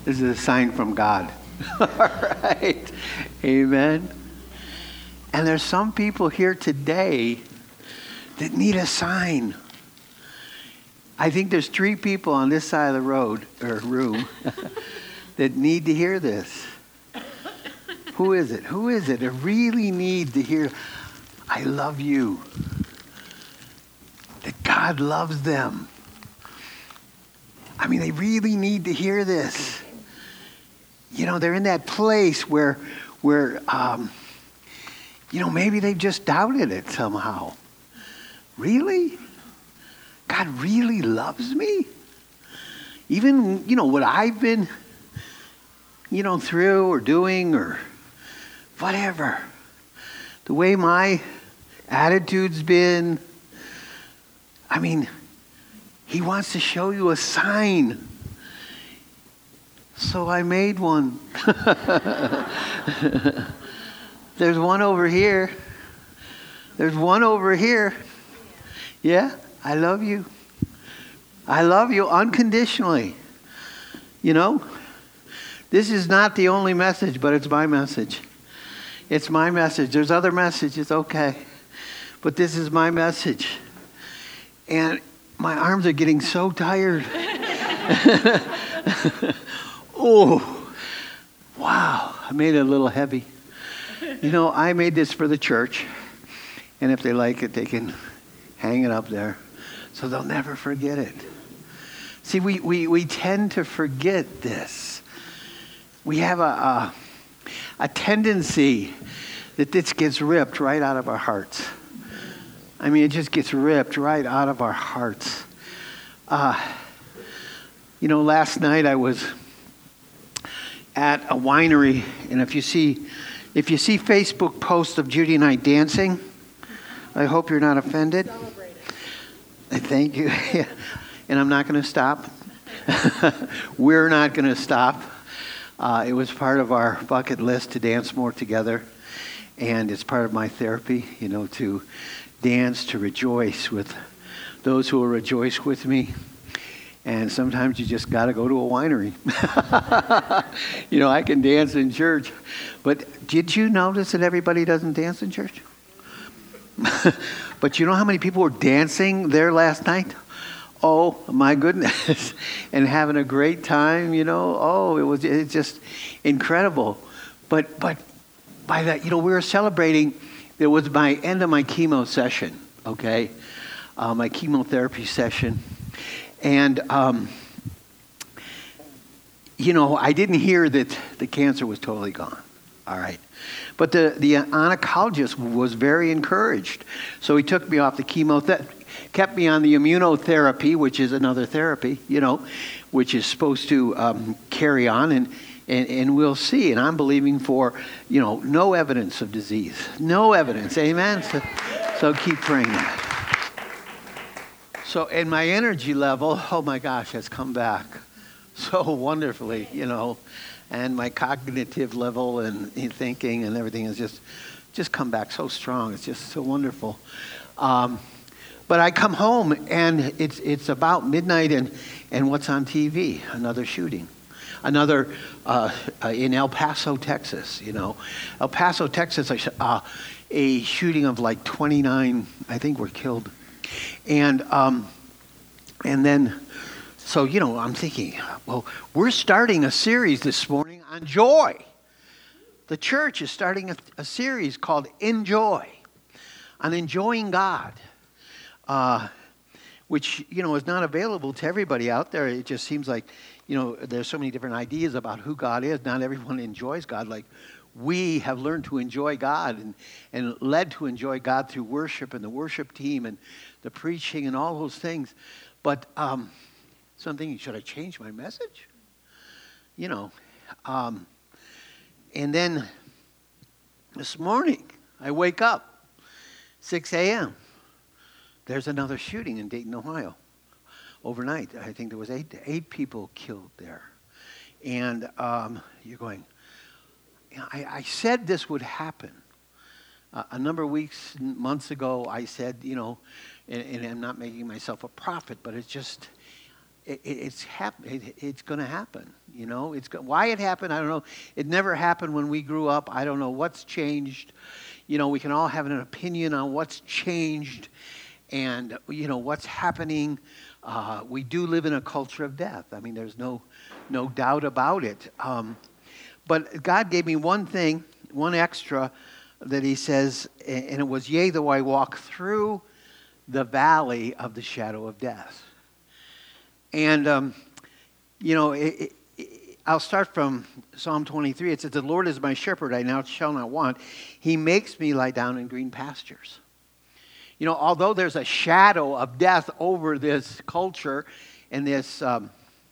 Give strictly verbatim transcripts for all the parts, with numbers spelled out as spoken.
This is a sign from God. All right. Amen. And there's some people here today that need a sign. I think there's three people on this side of the road or room that need to hear this. Who is it? Who is it that really need to hear, I love you. That God loves them. I mean, they really need to hear this. You know, they're in that place where, where, um, you know, maybe they've just doubted it somehow. Really? God really loves me? Even, you know, what I've been, you know, through or doing or whatever. The way my attitude's been. I mean, he wants to show you a sign. So I made one. There's one over here. There's one over here. Yeah, I love you. I love you unconditionally. You know, this is not the only message, but it's my message. It's my message. There's other messages, okay. But this is my message. And my arms are getting so tired. Oh, wow. I made it a little heavy. You know, I made this for the church. And if they like it, they can hang it up there. So they'll never forget it. See, we, we, we tend to forget this. We have a, a, a tendency that this gets ripped right out of our hearts. I mean, it just gets ripped right out of our hearts. Uh, you know, last night I was at a winery, and if you see, if you see Facebook posts of Judy and I dancing, I hope you're not offended. Celebrate it. Thank you. And I'm not going to stop. We're not going to stop. Uh, it was part of our bucket list to dance more together, and it's part of my therapy, you know, to dance, to rejoice with those who will rejoice with me. And sometimes you just got to go to a winery. You know, I can dance in church. But did you notice that everybody doesn't dance in church? But you know how many people were dancing there last night? Oh, my goodness. And having a great time, you know. Oh, it was it's just incredible. But but by that, you know, we were celebrating. It was my end of my chemo session, okay? Uh, my chemotherapy session. And, um, you know, I didn't hear that the cancer was totally gone. All right. But the, the oncologist was very encouraged. So he took me off the chemo, th- kept me on the immunotherapy, which is another therapy, you know, which is supposed to um, carry on. And, and, and we'll see. And I'm believing for, you know, no evidence of disease. No evidence. Amen. So, so keep praying that. So, and my energy level, oh my gosh, has come back so wonderfully, you know, and my cognitive level and thinking and everything has just, just come back so strong. It's just so wonderful. Um, but I come home and it's it's about midnight and, and what's on T V? Another shooting. Another uh, uh, in El Paso, Texas, you know. El Paso, Texas, uh, a shooting of like twenty-nine, I think, were killed. And um, and then, so, you know, I'm thinking, well, we're starting a series this morning on joy. The church is starting a, a series called Enjoy, on enjoying God, uh, which, you know, is not available to everybody out there. It just seems like, you know, there's so many different ideas about who God is. Not everyone enjoys God like we have learned to enjoy God and, and led to enjoy God through worship and the worship team and the preaching and all those things. But um, something, should I change my message? You know. Um, and then this morning, I wake up, six a.m. There's another shooting in Dayton, Ohio. Overnight, I think there was eight, eight people killed there. And um, you're going, I, I said this would happen. Uh, a number of weeks, months ago, I said, you know, and, and I'm not making myself a prophet, but it's just, it, it's hap- it, it's going to happen. You know, it's go- why it happened, I don't know. It never happened when we grew up. I don't know what's changed. You know, we can all have an opinion on what's changed and, you know, what's happening. Uh, we do live in a culture of death. I mean, there's no no doubt about it. Um, but God gave me one thing, one extra that he says, and it was, yea, though I walk through the valley of the shadow of death. And, um, you know, it, it, I'll start from Psalm twenty-three. It says, the Lord is my shepherd, I now shall not want. He makes me lie down in green pastures. You know, although there's a shadow of death over this culture and this um,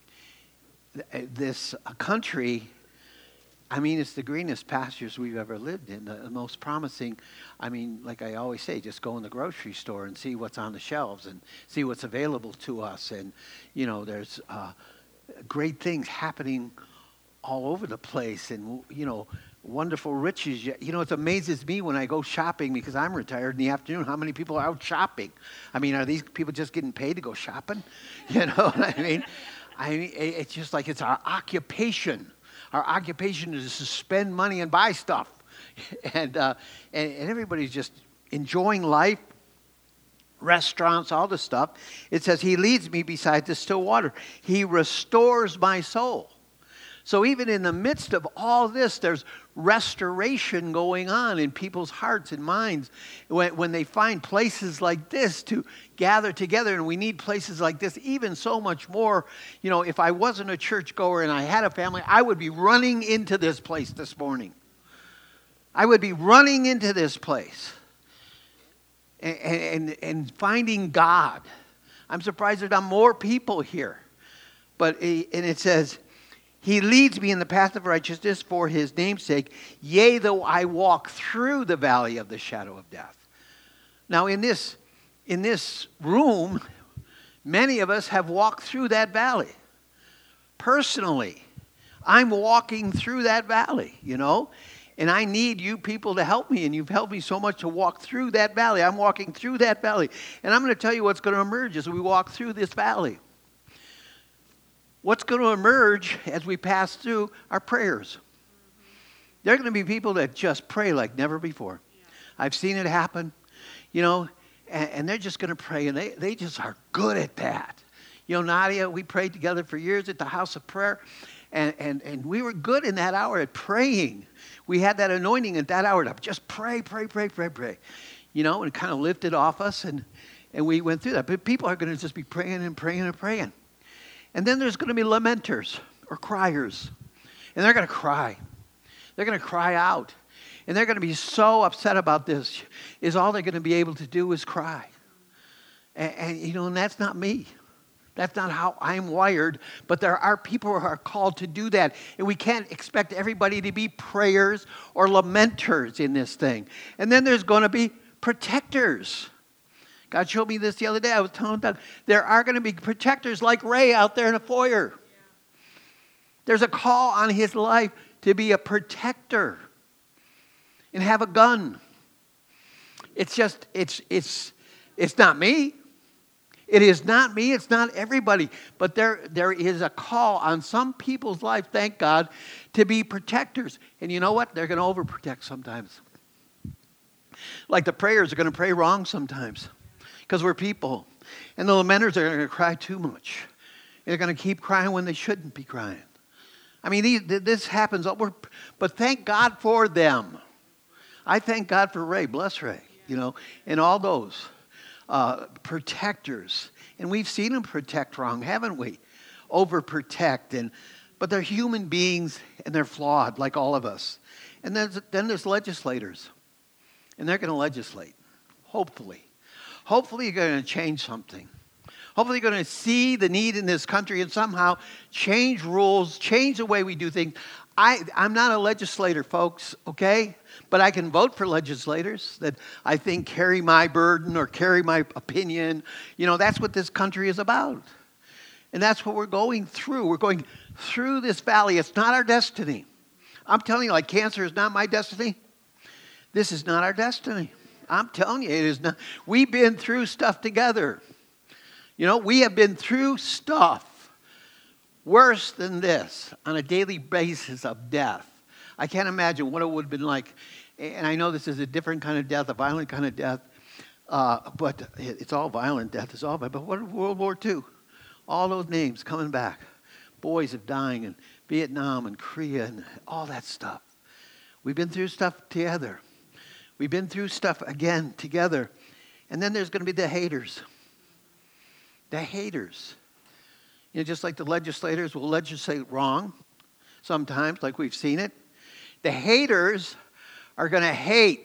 this country, I mean, it's the greenest pastures we've ever lived in, the, the most promising. I mean, like I always say, just go in the grocery store and see what's on the shelves and see what's available to us. And, you know, there's uh, great things happening all over the place and, you know, wonderful riches. You know, it amazes me when I go shopping, because I'm retired in the afternoon, how many people are out shopping. I mean, are these people just getting paid to go shopping? You know what I mean? I mean, it's just like it's our occupation. Our occupation is to spend money and buy stuff. And, uh, and, and everybody's just enjoying life, restaurants, all this stuff. It says, he leads me beside the still water. He restores my soul. So even in the midst of all this, there's restoration going on in people's hearts and minds when, when they find places like this to gather together. And we need places like this even so much more. You know, if I wasn't a churchgoer and I had a family, I would be running into this place this morning. I would be running into this place and, and, and finding God. I'm surprised there's not more people here. But, and it says, he leads me in the path of righteousness for his name's sake. Yea, though I walk through the valley of the shadow of death. Now, in this, in this room, many of us have walked through that valley. Personally, I'm walking through that valley, you know. And I need you people to help me. And you've helped me so much to walk through that valley. I'm walking through that valley. And I'm going to tell you what's going to emerge as we walk through this valley. What's going to emerge as we pass through are prayers. There are going to be people that just pray like never before. Yeah. I've seen it happen, you know, and, and they're just going to pray, and they, they just are good at that. You know, Nadia, we prayed together for years at the house of prayer, and, and, and we were good in that hour at praying. We had that anointing at that hour to just pray, pray, pray, pray, pray, you know, and it kind of lifted off us, and, and we went through that. But people are going to just be praying and praying and praying. And then there's going to be lamenters or criers. And they're going to cry. They're going to cry out. And they're going to be so upset about this, is all they're going to be able to do is cry. And, and, you know, and that's not me. That's not how I'm wired. But there are people who are called to do that. And we can't expect everybody to be prayers or lamenters in this thing. And then there's going to be protectors. God showed me this the other day. I was telling Doug, there are going to be protectors like Ray out there in the foyer. Yeah. There's a call on his life to be a protector and have a gun. It's just, it's, it's, it's not me. It is not me. It's not everybody. But there, there is a call on some people's life, thank God, to be protectors. And you know what? They're going to overprotect sometimes. Like the prayers are going to pray wrong sometimes. Because we're people. And the lamenters are going to cry too much. They're going to keep crying when they shouldn't be crying. I mean, these, this happens. But thank God for them. I thank God for Ray. Bless Ray. You know, and all those uh, protectors. And we've seen them protect wrong, haven't we? Overprotect. And, but they're human beings and they're flawed like all of us. And then, then there's legislators. And they're going to legislate. Hopefully. Hopefully you're going to change something. Hopefully you're going to see the need in this country and somehow change rules, change the way we do things. I, I'm not a legislator, folks, okay? But I can vote for legislators that I think carry my burden or carry my opinion. You know, that's what this country is about. And that's what we're going through. We're going through this valley. It's not our destiny. I'm telling you, like cancer is not my destiny. This is not our destiny. I'm telling you, it is not. We've been through stuff together. You know, we have been through stuff. worse than this on a daily basis of death. I can't imagine what it would have been like. And I know this is a different kind of death, a violent kind of death. Uh, but it's all violent death. It's all violent. But what World War Two? All those names coming back. Boys of dying in Vietnam and Korea and all that stuff. We've been through stuff together. We've been through stuff again together. And then there's going to be the haters. The haters. You know, just like the legislators will legislate wrong sometimes, like we've seen it. The haters are going to hate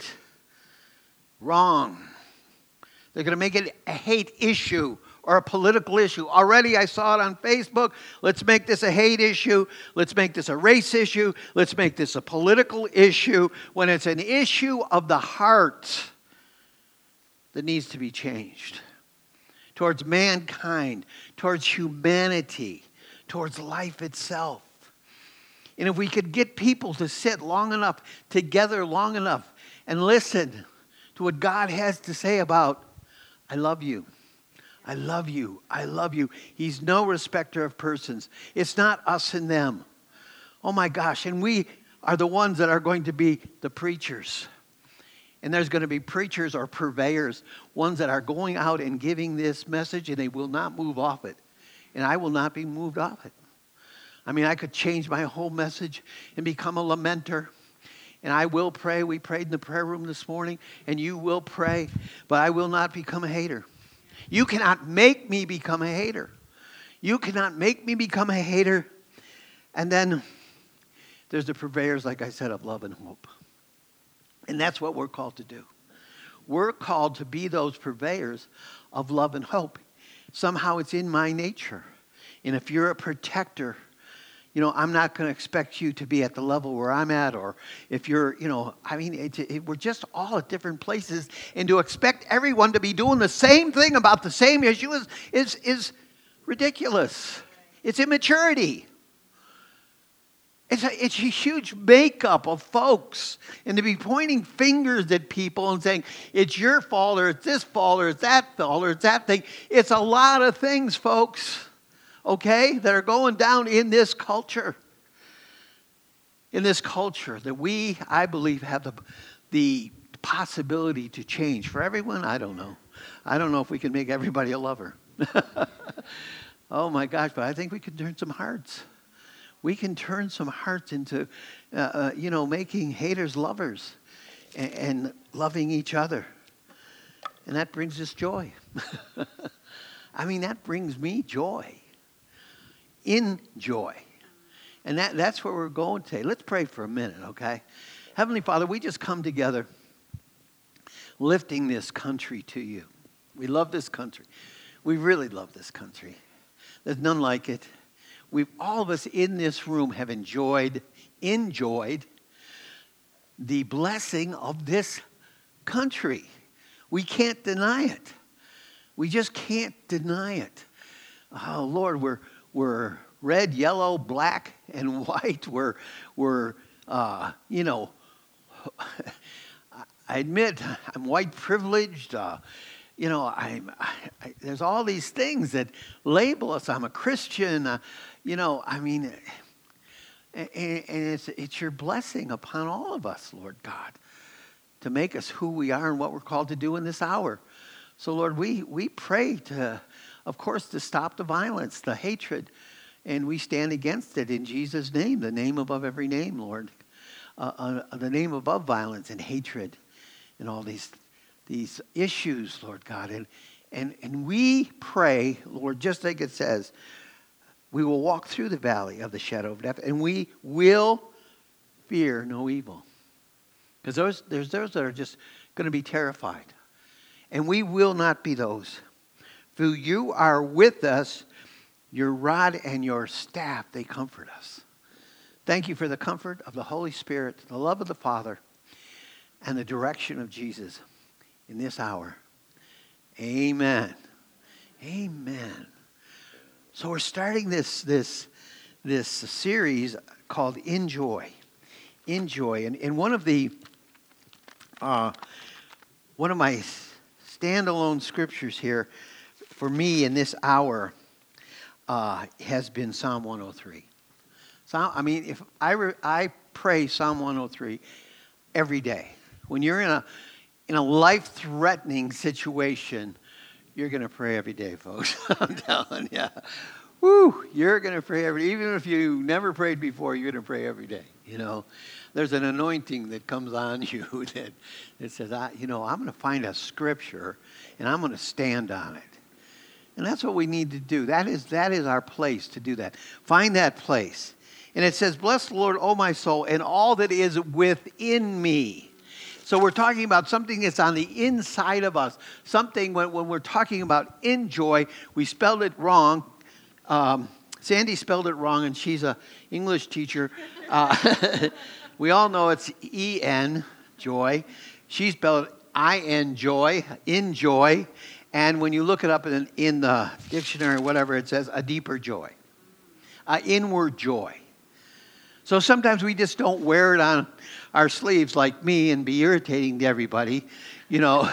wrong. They're going to make it a hate issue or a political issue. Already I saw it on Facebook. Let's make this a hate issue. Let's make this a race issue. Let's make this a political issue when it's an issue of the heart that needs to be changed. Towards mankind, towards humanity, towards life itself. And if we could get people to sit long enough, together long enough, and listen to what God has to say about, I love you. I love you. I love you. He's no respecter of persons. It's not us and them. Oh my gosh. And we are the ones that are going to be the preachers. And there's going to be preachers or purveyors, ones that are going out and giving this message, and they will not move off it. And I will not be moved off it. I mean, I could change my whole message and become a lamenter. And I will pray. We prayed in the prayer room this morning, and you will pray, but I will not become a hater. You cannot make me become a hater. You cannot make me become a hater. And then there's the purveyors, like I said, of love and hope. And that's what we're called to do. We're called to be those purveyors of love and hope. Somehow it's in my nature. And if you're a protector, you know, I'm not going to expect you to be at the level where I'm at, or if you're, you know, I mean, it, it, we're just all at different places, and to expect everyone to be doing the same thing about the same issue is is, is ridiculous. It's immaturity. It's a, it's a huge makeup of folks, and to be pointing fingers at people and saying, it's your fault, or it's this fault, or it's that fault, or it's that thing. It's a lot of things, folks. Okay, that are going down in this culture. In this culture that we, I believe, have the, the possibility to change. For everyone, I don't know. I don't know if we can make everybody a lover. Oh my gosh, but I think we can turn some hearts. We can turn some hearts into, uh, uh, you know, making haters lovers and, and loving each other. And that brings us joy. I mean, that brings me joy. In joy. And that, that's where we're going today. Let's pray for a minute, okay? Heavenly Father, we just come together lifting this country to you. We love this country. We really love this country. There's none like it. We've all of us in this room have enjoyed, enjoyed the blessing of this country. We can't deny it. We just can't deny it. Oh, Lord, we're We're red, yellow, black, and white. We're, we're uh, you know, I admit I'm white privileged. Uh, you know, I'm, I, I, there's all these things that label us. I'm a Christian. Uh, you know, I mean, and, and it's, it's your blessing upon all of us, Lord God, to make us who we are and what we're called to do in this hour. So, Lord, we, we pray to... Of course, to stop the violence, the hatred, and we stand against it in Jesus' name, the name above every name, Lord, uh, uh, the name above violence and hatred, and all these these issues, Lord God, and and and we pray, Lord, just like it says, we will walk through the valley of the shadow of death, and we will fear no evil, because those there's those that are just going to be terrified, and we will not be those. For you are with us, your rod and your staff, they comfort us. Thank you for the comfort of the Holy Spirit, the love of the Father, and the direction of Jesus in this hour. Amen. Amen. So we're starting this, this, this series called Enjoy. Enjoy. And, and one of the, uh, one of my standalone scriptures here, for me in this hour, uh, has been Psalm one oh three. So, I mean, if I, re, I pray Psalm one oh three every day. When you're in a in a life-threatening situation, you're going to pray every day, folks. I'm telling you. Woo, you're going to pray every day. Even if you never prayed before, you're going to pray every day. You know, there's an anointing that comes on you that, that says, I, you know, I'm going to find a scripture and I'm going to stand on it. And that's what we need to do. That is, that is our place to do that. Find that place. And it says, bless the Lord, O my soul, and all that is within me. So we're talking about something that's on the inside of us. Something, when, when we're talking about enjoy, we spelled it wrong. Um, Sandy spelled it wrong, and she's an English teacher. Uh, we all know it's E N, joy. She spelled I N, joy, enjoy. And when you look it up in, in the dictionary, whatever, it says a deeper joy, an inward joy. So sometimes we just don't wear it on our sleeves like me and be irritating to everybody, you know.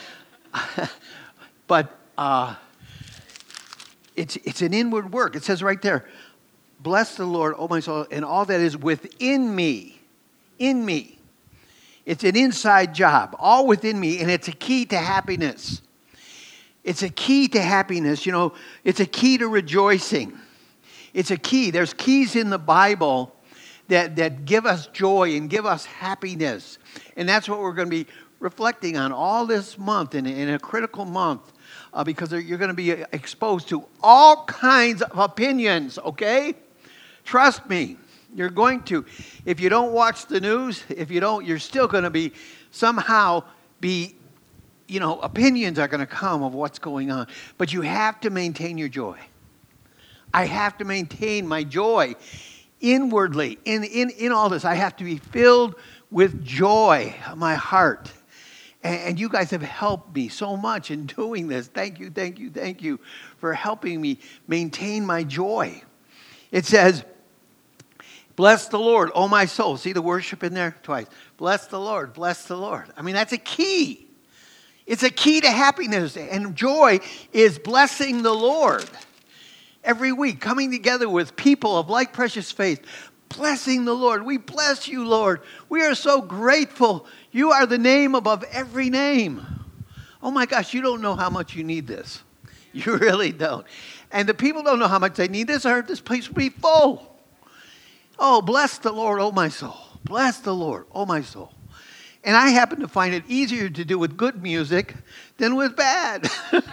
But uh, it's it's an inward work. It says right there, bless the Lord, O my soul, and all that is within me. In me. It's an inside job, all within me, and it's a key to happiness. It's a key to happiness, you know. It's a key to rejoicing. It's a key. There's keys in the Bible that, that give us joy and give us happiness. And that's what we're going to be reflecting on all this month, in, in a critical month, uh, because you're going to be exposed to all kinds of opinions, okay? Trust me, you're going to. If you don't watch the news, if you don't, you're still going to be somehow be, you know, opinions are going to come of what's going on. But you have to maintain your joy. I have to maintain my joy. Inwardly, in, in, in all this, I have to be filled with joy, my heart. And, and you guys have helped me so much in doing this. Thank you, thank you, thank you for helping me maintain my joy. It says, bless the Lord, O my soul. See the worship in there? Twice. Bless the Lord, bless the Lord. I mean, that's a key. It's a key to happiness. And joy is blessing the Lord. Every week, coming together with people of like precious faith, blessing the Lord. We bless you, Lord. We are so grateful. You are the name above every name. Oh my gosh, you don't know how much you need this. You really don't. And the people don't know how much they need this, or this place will be full. Oh, bless the Lord, oh my soul. Bless the Lord, oh my soul. And I happen to find it easier to do with good music than with bad.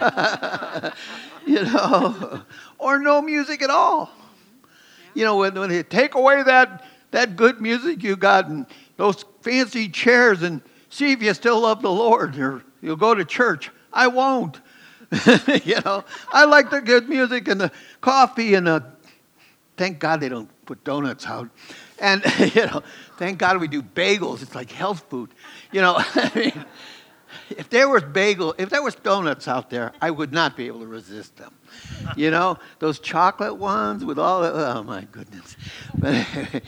You know, or no music at all. You know, when, when they take away that, that good music you got and those fancy chairs and see if you still love the Lord, or you'll go to church. I won't. You know, I like the good music and the coffee and the, thank God they don't put donuts out. And, you know, thank God we do bagels. It's like health food. You know, I mean, if there was bagel, if there was donuts out there, I would not be able to resist them. You know, those chocolate ones with all the, oh my goodness. But,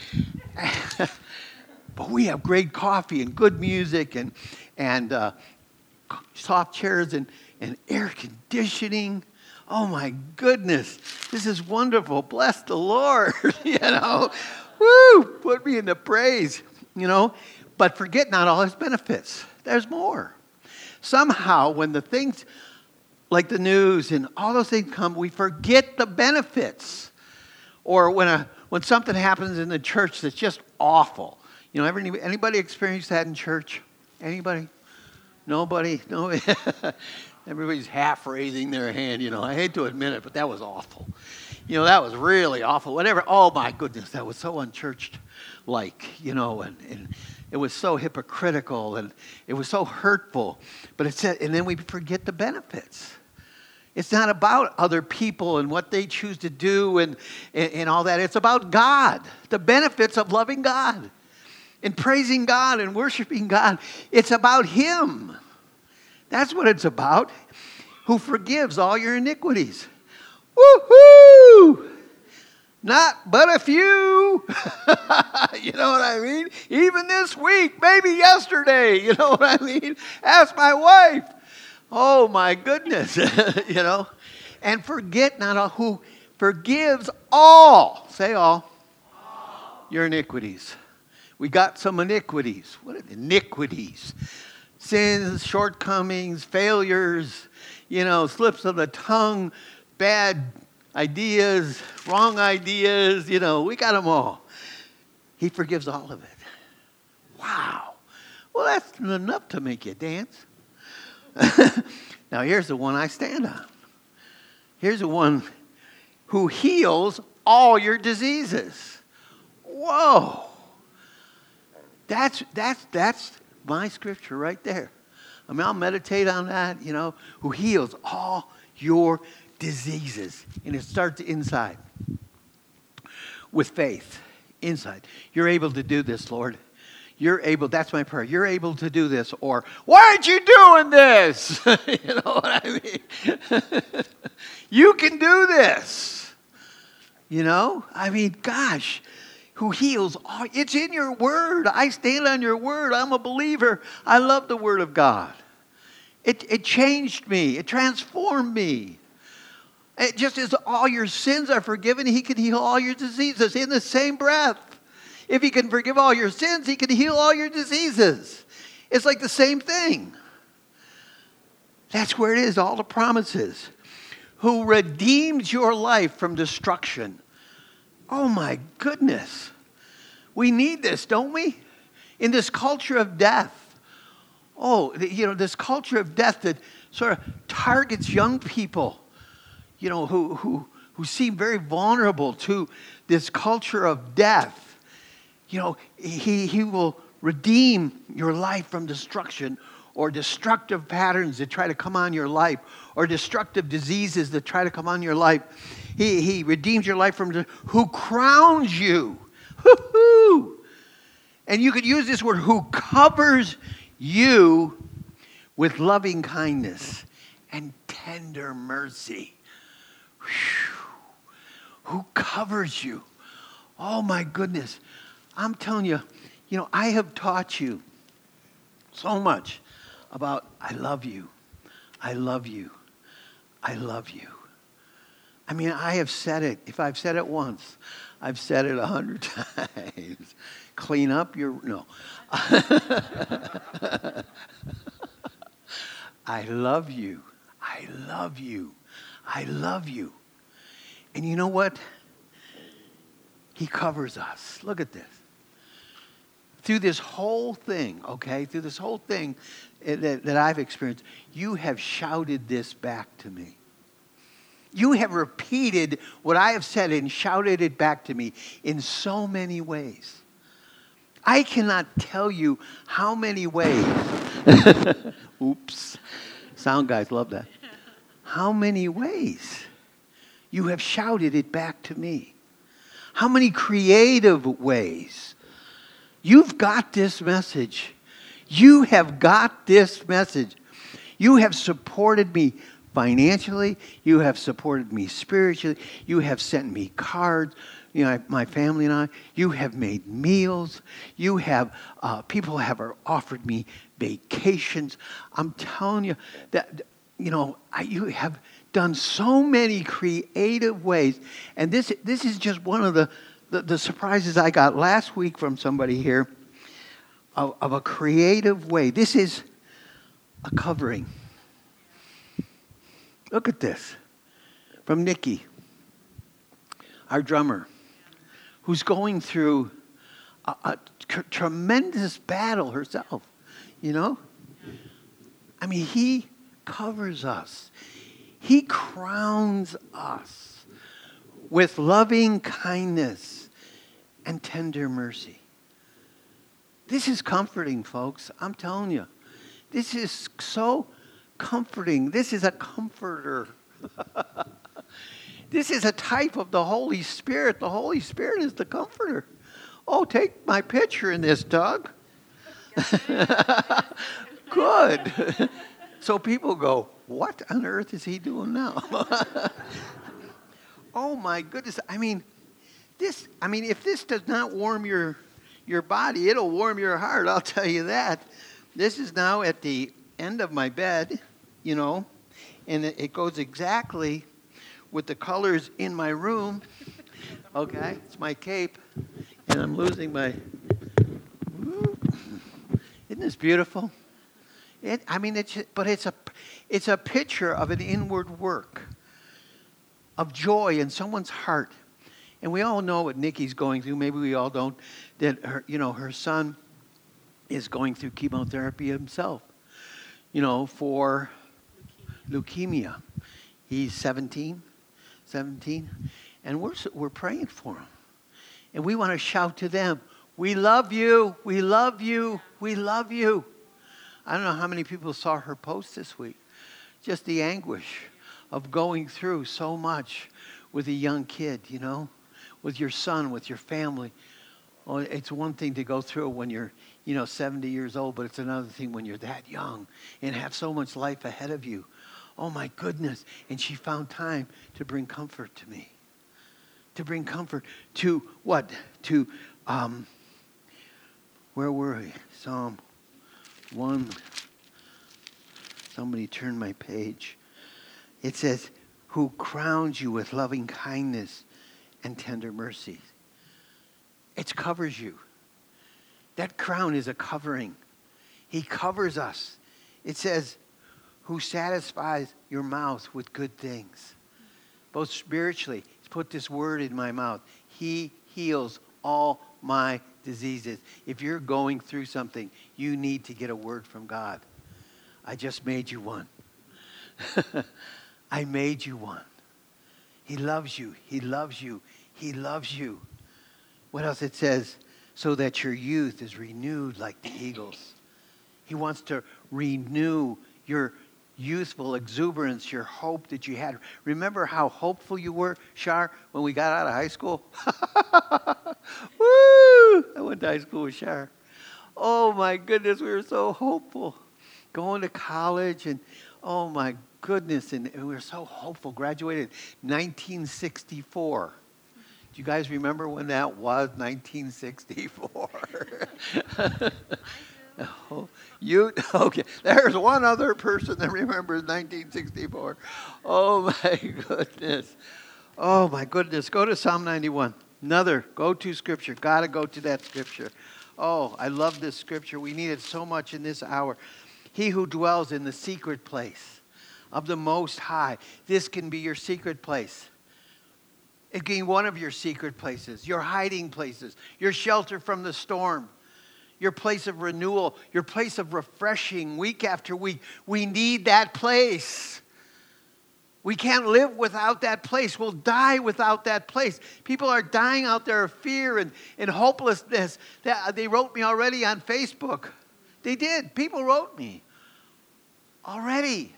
but we have great coffee and good music and and uh, soft chairs and, and air conditioning. Oh my goodness, this is wonderful. Bless the Lord. You know, woo, put me into praise. You know, but forget not all his benefits. There's more. Somehow, when the things like the news and all those things come, we forget the benefits. Or when a when something happens in the church that's just awful. You know, ever, anybody experience that in church? Anybody? Nobody? No. Everybody's half raising their hand. You know, I hate to admit it, but that was awful. You know, that was really awful. Whatever. Oh my goodness, that was so unchurched-like. You know, and. and it was so hypocritical and it was so hurtful. But it said, and then we forget the benefits. It's not about other people and what they choose to do and, and, and all that. It's about God, the benefits of loving God and praising God and worshiping God. It's about Him. That's what it's about. Who forgives all your iniquities. Woo-hoo! Not but a few. You know what I mean? Even this week, maybe yesterday. You know what I mean? Ask my wife. Oh, my goodness. You know? And forget not who forgives all, say all, all, your iniquities. We got some iniquities. What are iniquities? Sins, shortcomings, failures, you know, slips of the tongue, bad ideas, wrong ideas, you know, we got them all. He forgives all of it. Wow. Well, that's enough to make you dance. Now, here's the one I stand on. Here's the one who heals all your diseases. Whoa. That's, that's, that's my scripture right there. I mean, I'll meditate on that, you know, who heals all your diseases. And it starts inside with faith. Inside. You're able to do this, Lord. You're able, that's my prayer. You're able to do this. Or, why aren't you doing this? You know what I mean? You can do this. You know? I mean, gosh, who heals all, it's in your word. I stand on your word. I'm a believer. I love the word of God. It, it changed me. It transformed me. It just as all your sins are forgiven, he can heal all your diseases in the same breath. If he can forgive all your sins, he can heal all your diseases. It's like the same thing. That's where it is, all the promises. Who redeems your life from destruction. Oh my goodness. We need this, don't we? In this culture of death. Oh, you know, this culture of death that sort of targets young people. You know, who, who, who seem very vulnerable to this culture of death. You know, he, he will redeem your life from destruction or destructive patterns that try to come on your life or destructive diseases that try to come on your life. He, he redeems your life from, who crowns you. Woo-hoo! And you could use this word, who covers you with loving kindness and tender mercy. Whew. Who covers you. Oh my goodness. I'm telling you, you know, I have taught you so much about I love you. I love you. I love you. I mean, I have said it. If I've said it once, I've said it a hundred times. Clean up your, no. I love you. I love you. I love you. And you know what? He covers us. Look at this. Through this whole thing, okay, through this whole thing that, that I've experienced, you have shouted this back to me. You have repeated what I have said and shouted it back to me in so many ways. I cannot tell you how many ways. Oops. Sound guys love that. How many ways you have shouted it back to me. How many creative ways. You've got this message. You have got this message. You have supported me financially. You have supported me spiritually. You have sent me cards. You know, my family and I. You have made meals. You have, uh, people have offered me vacations. I'm telling you that, you know, I, you have done so many creative ways. And this this is just one of the, the, the surprises I got last week from somebody here of, of a creative way. This is a covering. Look at this. From Nikki, our drummer, who's going through a, a tr- tremendous battle herself, you know? I mean, he covers us. He crowns us with loving kindness and tender mercy. This is comforting, folks. I'm telling you. This is so comforting. This is a comforter. This is a type of the Holy Spirit. The Holy Spirit is the comforter. Oh, take my picture in this, Doug. Good. So people go, what on earth is he doing now? Oh my goodness. I mean, this, I mean, if this does not warm your, your body, it'll warm your heart. I'll tell you that. This is now at the end of my bed, you know, and it, it goes exactly with the colors in my room. Okay, it's my cape, and I'm losing my. Isn't this beautiful? It, I mean, it's but it's a it's a picture of an inward work of joy in someone's heart, and we all know what Nikki's going through. Maybe we all don't. That her, you know, her son is going through chemotherapy himself. You know, for leukemia. He's seventeen, seventeen, and we're we're praying for him, and we want to shout to them, "We love you, we love you, we love you." I don't know how many people saw her post this week. Just the anguish of going through so much with a young kid, you know, with your son, with your family. Oh, it's one thing to go through when you're, you know, seventy years old, but it's another thing when you're that young and have so much life ahead of you. Oh, my goodness. And she found time to bring comfort to me. To bring comfort to what? To, um, where were we? Psalm one. Somebody turned my page. It says, who crowns you with loving kindness and tender mercies. It covers you. That crown is a covering. He covers us. It says, who satisfies your mouth with good things. Both spiritually, he's put this word in my mouth. He heals all my diseases. If you're going through something, you need to get a word from God. I just made you one. I made you one. He loves you. He loves you. He loves you. What else it says? So that your youth is renewed like the eagles. He wants to renew your youthful exuberance, your hope that you had. Remember how hopeful you were, Shar, when we got out of high school? Woo! I went to high school with Shar. Oh, my goodness, we were so hopeful. Going to college, and oh, my goodness, and we were so hopeful. Graduated nineteen sixty-four. Do you guys remember when that was, nineteen sixty-four? Oh, you okay? There's one other person that remembers nineteen sixty-four. Oh my goodness! Oh my goodness! Go to Psalm ninety-one. Another go-to scripture. Gotta go to that scripture. Oh, I love this scripture. We need it so much in this hour. He who dwells in the secret place of the Most High. This can be your secret place. It can be one of your secret places, your hiding places, your shelter from the storm, your place of renewal, your place of refreshing week after week. We need that place. We can't live without that place. We'll die without that place. People are dying out there of fear and, and hopelessness. They wrote me already on Facebook. They did. People wrote me already.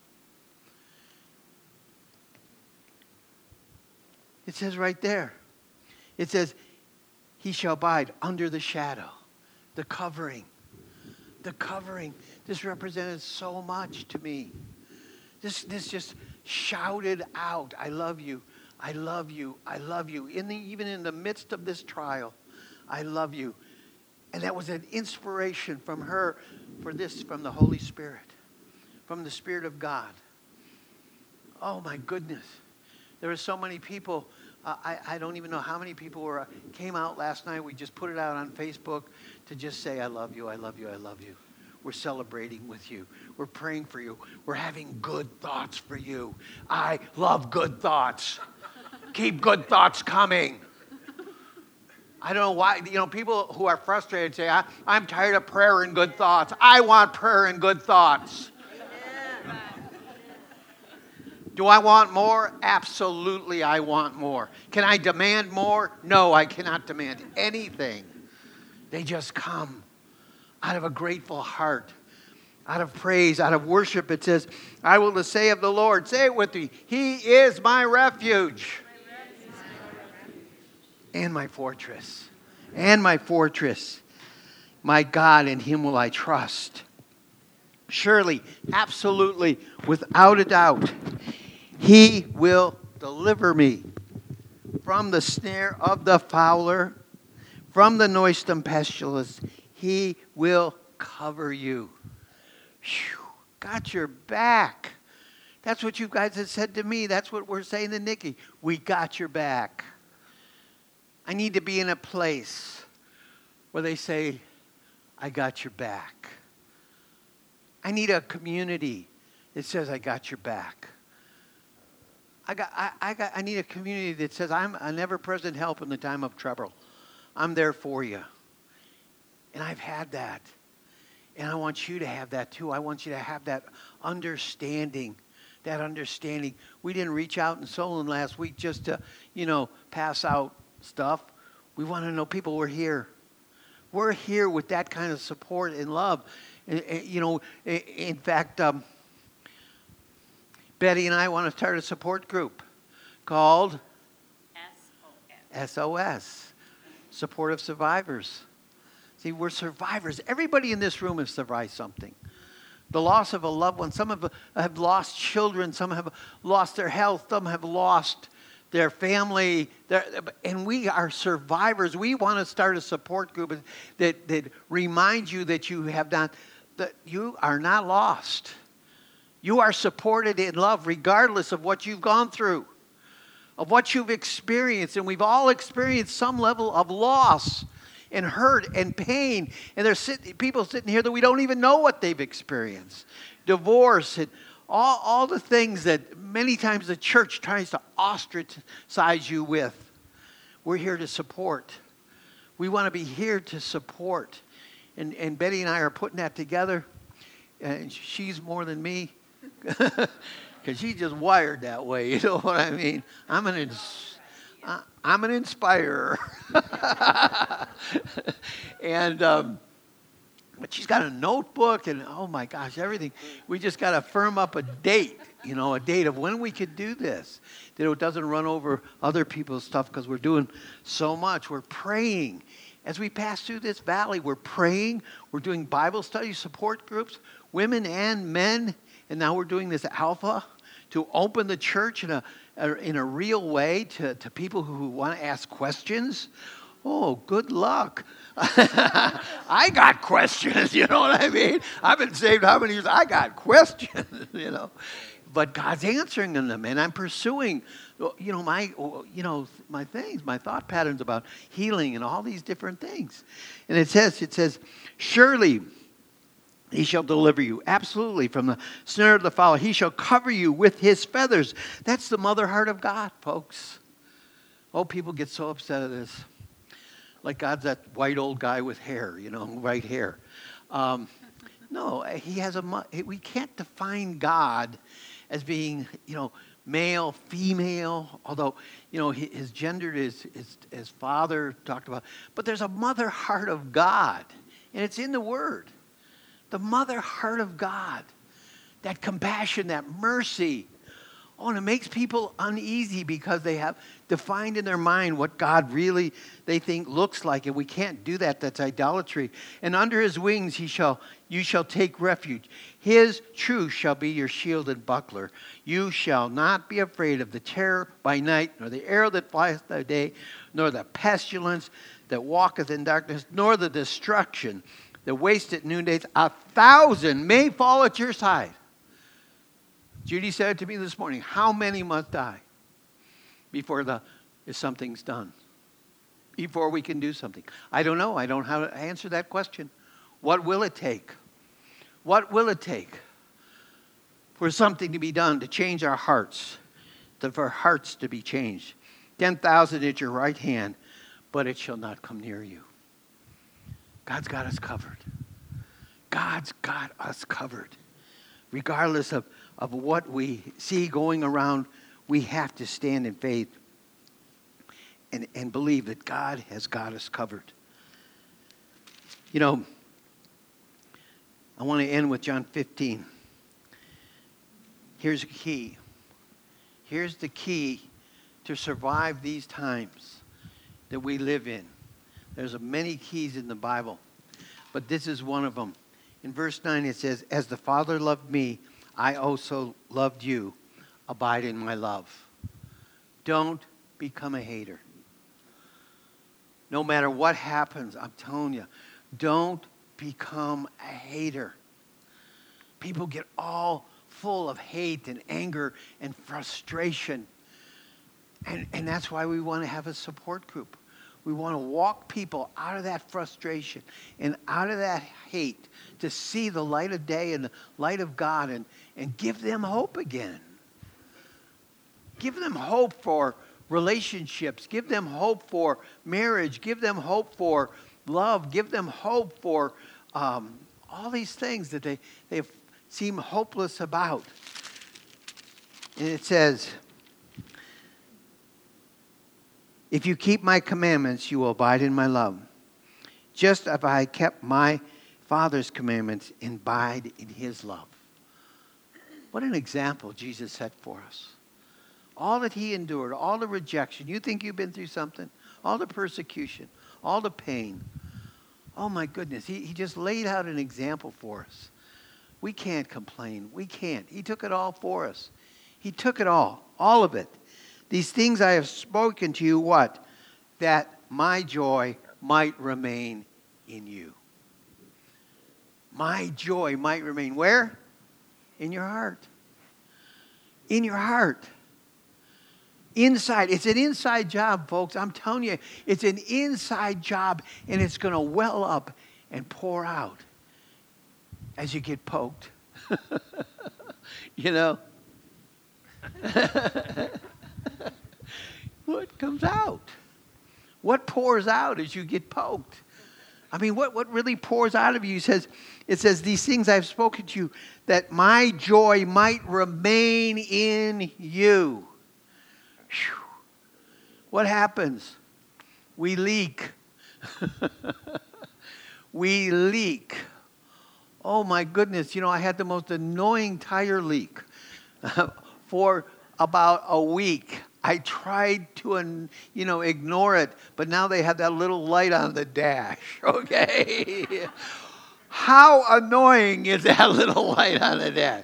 It says right there. It says, he shall abide under the shadow. The covering. The covering. This represented so much to me. This, this just shouted out, I love you. I love you. I love you. In the, even in the midst of this trial, I love you. And that was an inspiration from her for this, from the Holy Spirit, from the Spirit of God. Oh, my goodness. There are so many people. Uh, I, I don't even know how many people were uh, came out last night. We just put it out on Facebook to just say, I love you, I love you, I love you. We're celebrating with you. We're praying for you. We're having good thoughts for you. I love good thoughts. Keep good thoughts coming. I don't know why, you know, people who are frustrated say, I, I'm tired of prayer and good thoughts. I want prayer and good thoughts. Do I want more? Absolutely, I want more. Can I demand more? No, I cannot demand anything. They just come out of a grateful heart, out of praise, out of worship. It says, I will say of the Lord, say it with me, He is my refuge. And my fortress, and my fortress, my God, in Him will I trust. Surely, absolutely, without a doubt, He will deliver me from the snare of the fowler, from the noisome pestilence. He will cover you. Whew, got your back. That's what you guys have said to me. That's what we're saying to Nikki. We got your back. I need to be in a place where they say, I got your back. I need a community that says, I got your back. I got. I, I got. I need a community that says, I'm an ever-present help in the time of trouble. I'm there for you. And I've had that. And I want you to have that too. I want you to have that understanding. That understanding. We didn't reach out in Solon last week just to, you know, pass out stuff. We want to know people were here. We're here with that kind of support and love. And, and, you know, in fact, um, Betty and I want to start a support group called S O S. S O S, Supportive Survivors. See, we're survivors. Everybody in this room has survived something. The loss of a loved one. Some have, have lost children. Some have lost their health. Some have lost their family. Their, and we are survivors. We want to start a support group that, that reminds you that you have not, that you are not lost. You are supported in love regardless of what you've gone through, of what you've experienced. And we've all experienced some level of loss and hurt and pain. And there's sit- people sitting here that we don't even know what they've experienced. Divorce and all, all the things that many times the church tries to ostracize you with. We're here to support. We want to be here to support. And, and Betty and I are putting that together. And she's more than me. Because she's just wired that way. You know what I mean? I'm an... Ins- I'm an inspirer. and, um, but she's got a notebook and, oh my gosh, everything. We just got to firm up a date, you know, a date of when we could do this. That it doesn't run over other people's stuff because we're doing so much. We're praying. As we pass through this valley, we're praying. We're doing Bible study support groups, women and men. And now we're doing this Alpha to open the church in a in a real way to, to people who want to ask questions. Oh, good luck. I got questions, you know what I mean? I've been saved how many years? I got questions, you know. But God's answering them, and I'm pursuing, you know, my, you know, my things, my thought patterns about healing and all these different things. And it says, it says, surely He shall deliver you, absolutely, from the snare of the fowler. He shall cover you with His feathers. That's the mother heart of God, folks. Oh, people get so upset at this. Like God's that white old guy with hair, you know, white hair. Um, no, He has a, we can't define God as being, you know, male, female, although, you know, his gender is, is, is father, talked about. But there's a mother heart of God, and it's in the Word. The mother heart of God, that compassion, that mercy. Oh, and it makes people uneasy because they have defined in their mind what God really, they think, looks like. And we can't do that. That's idolatry. And under His wings he shall, you shall take refuge. His truth shall be your shield and buckler. You shall not be afraid of the terror by night, nor the arrow that flieth by day, nor the pestilence that walketh in darkness, nor the destruction that waste at noondays. A thousand may fall at your side. Judy said to me this morning, how many must die before the if something's done? Before we can do something? I don't know. I don't know how to answer that question. What will it take? What will it take for something to be done to change our hearts, to, for hearts to be changed? ten thousand at your right hand, but it shall not come near you. God's got us covered. God's got us covered. Regardless of, of what we see going around, we have to stand in faith and, and believe that God has got us covered. You know, I want to end with John fifteen. Here's a key. Here's the key to survive these times that we live in. There's many keys in the Bible, but this is one of them. In verse nine it says, as the Father loved me, I also loved you. Abide in my love. Don't become a hater. No matter what happens, I'm telling you, don't become a hater. People get all full of hate and anger and frustration. And, and that's why we want to have a support group. We want to walk people out of that frustration and out of that hate to see the light of day and the light of God and, and give them hope again. Give them hope for relationships. Give them hope for marriage. Give them hope for love. Give them hope for um, all these things that they, they seem hopeless about. And it says, if you keep my commandments, you will abide in my love. Just as I kept my Father's commandments and abide in his love. What an example Jesus set for us. All that he endured, all the rejection. You think you've been through something? All the persecution, all the pain. Oh my goodness, he, he just laid out an example for us. We can't complain. We can't. He took it all for us. He took it all, all of it. These things I have spoken to you, what? That my joy might remain in you. My joy might remain where? In your heart. In your heart. Inside. It's an inside job, folks. I'm telling you, it's an inside job, and it's going to well up and pour out as you get poked. You know? What comes out? What pours out as you get poked? I mean, what, what really pours out of you? It says, it says, these things I've spoken to you, that my joy might remain in you. Whew. What happens? We leak. We leak. Oh my goodness, you know, I had the most annoying tire leak for about a week. I tried to, you know, ignore it, but now they have that little light on the dash, okay? How annoying is that little light on the dash?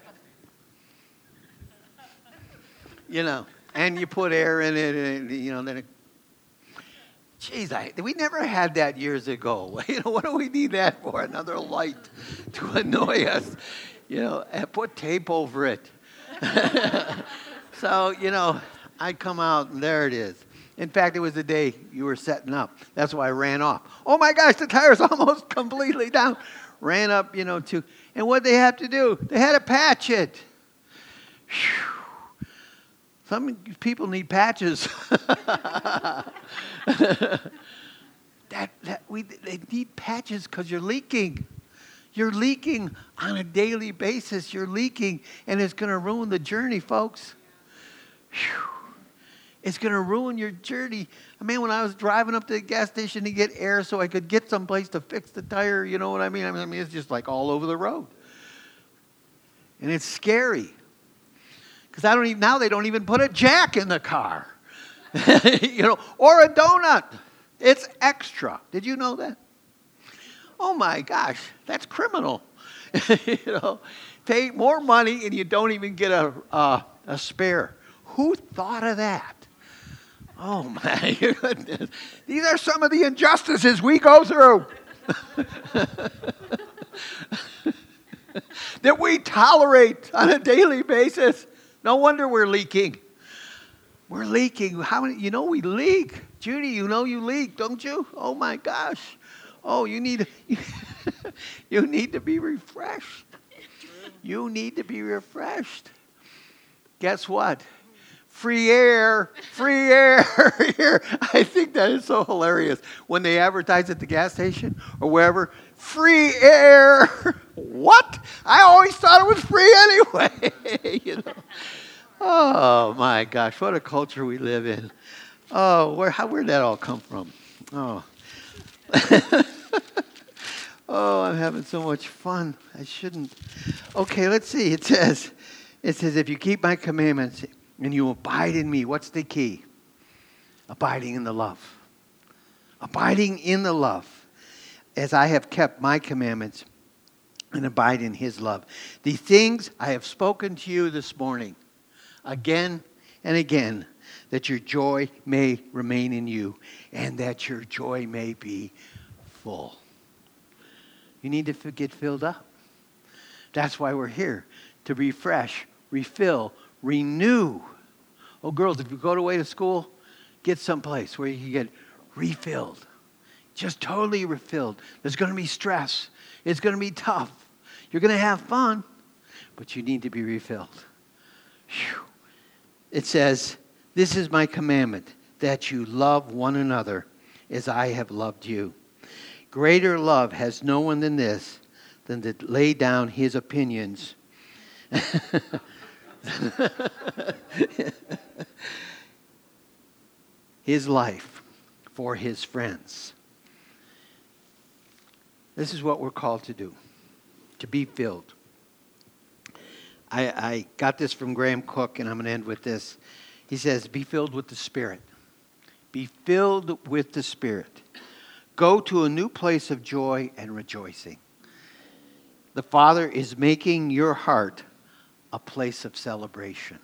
You know, and you put air in it, and, you know, then it, geez, I, we never had that years ago. You know, what do we need that for? Another light to annoy us, you know, and put tape over it. So, you know, I come out, and there it is. In fact, it was the day you were setting up. That's why I ran off. Oh, my gosh, the tire's almost completely down. Ran up, you know, to, and what they have to do, they had to patch it. Whew. Some people need patches. that, that we, they need patches because you're leaking. You're leaking on a daily basis. You're leaking, and it's going to ruin the journey, folks. Whew. It's going to ruin your journey. I mean, when I was driving up to the gas station to get air so I could get someplace to fix the tire, you know what I mean? I mean, I mean it's just like all over the road. And it's scary. Because I don't even, now they don't even put a jack in the car. You know, or a donut. It's extra. Did you know that? Oh my gosh, that's criminal. You know, pay more money and you don't even get a, uh, a spare. Who thought of that? Oh my goodness. These are some of the injustices we go through. That we tolerate on a daily basis. No wonder we're leaking. We're leaking. How many, you know we leak. Judy, you know you leak, don't you? Oh my gosh. Oh, you need you need to be refreshed. You need to be refreshed. Guess what? Free air, free air here. I think that is so hilarious. When they advertise at the gas station or wherever, free air. What? I always thought it was free anyway. You know. Oh my gosh, what a culture we live in. Oh, where how where'd that all come from? Oh. Oh, I'm having so much fun. I shouldn't. Okay, let's see. It says, it says, if you keep my commandments and you abide in me, what's the key? Abiding in the love. Abiding in the love. As I have kept my commandments and abide in his love. The things I have spoken to you this morning, again and again, that your joy may remain in you and that your joy may be full. You need to get filled up. That's why we're here, to refresh, refill, renew. Oh, girls, if you go away to school, get someplace where you can get refilled. Just totally refilled. There's going to be stress. It's going to be tough. You're going to have fun, but you need to be refilled. Whew. It says, this is my commandment, that you love one another as I have loved you. Greater love has no one than this, than to lay down his opinions. His life for his friends. This is what we're called to do, to be filled. I, I got this from Graham Cook, and I'm going to end with this. He says, be filled with the Spirit. Be filled with the Spirit. Go to a new place of joy and rejoicing. The Father is making your heart a place of celebration.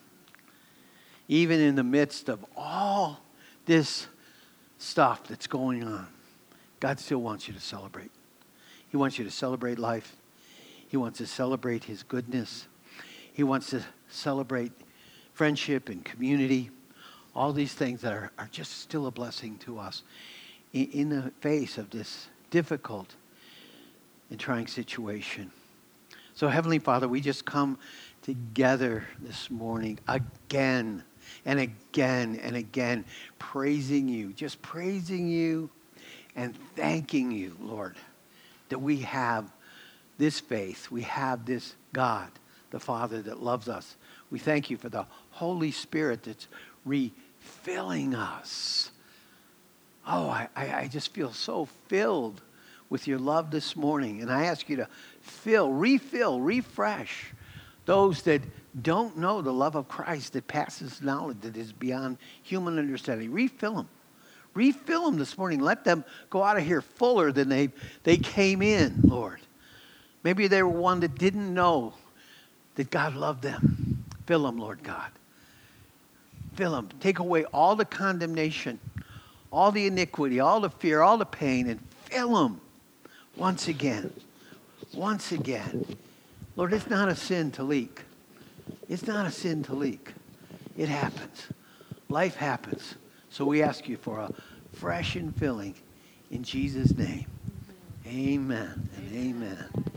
Even in the midst of all this stuff that's going on, God still wants you to celebrate. He wants you to celebrate life. He wants to celebrate his goodness. He wants to celebrate friendship and community. All these things that are, are just still a blessing to us in, in the face of this difficult and trying situation. So Heavenly Father, we just come together this morning again and again and again, praising you, just praising you and thanking you, Lord, that we have this faith. We have this God, the Father that loves us. We thank you for the Holy Spirit that's refilling us. Oh, I, I, I just feel so filled with your love this morning. And I ask you to fill, refill, refresh those that don't know the love of Christ that passes knowledge, that is beyond human understanding. Refill them. Refill them this morning. Let them go out of here fuller than they, they came in, Lord. Maybe they were one that didn't know that God loved them. Fill them, Lord God. Fill them. Take away all the condemnation, all the iniquity, all the fear, all the pain, and fill them once again. Once again. Lord, it's not a sin to leak. It's not a sin to leak. It happens. Life happens. So we ask you for a fresh infilling in Jesus' name. Amen and amen.